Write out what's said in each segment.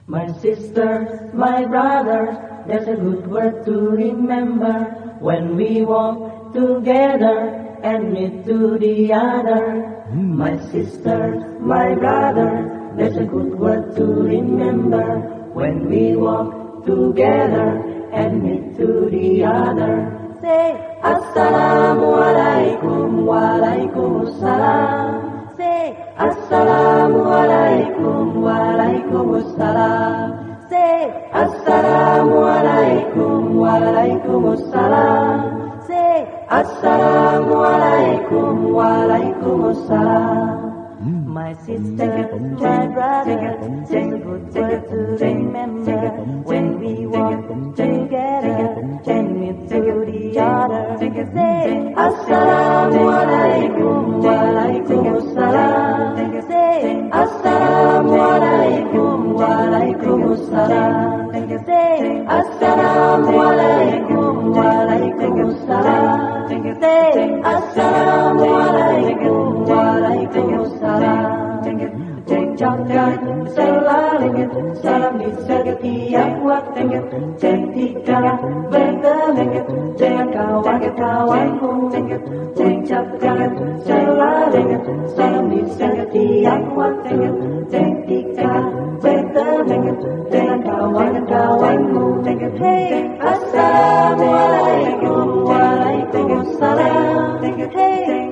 My sisters, my brothers, there's a good word to remember when we walk together and meet to the other. My sisters, my brothers, there's a good word to remember when we walk together and meet to the other. Say Assalamu alaikum wa alaikumussalam. Say Assalamu alaikum wa alaikumussalam. Say Assalamu alaikum wa alaikumussalam. Say Assalamu alaikum wa alaikumussalam. My sister, my brother, just a good word to remember when we walk together and meet to the other. Say Assalamu alaikum wa alaikumussalam. Say Assalamu alaikum wa alaikumussalam. Say Assalamu alaikum wa alaikumussalam. Say Assalamu alaikum wa alaikumussalam. Ucapkan selalu salam di setiap waktu ketika bertemu dengan kawan-kawanmu. Ucapkan selalu salam di setiap waktu ketika bertemu dengan kawan-kawanmu. Hey, Assalamualaikum waalaikumsalam. Hey,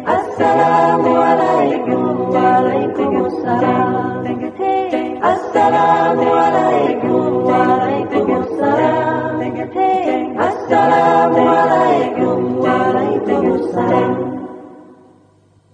Assalamualaikum waalaikumsalam. Hey, Assalamualaikum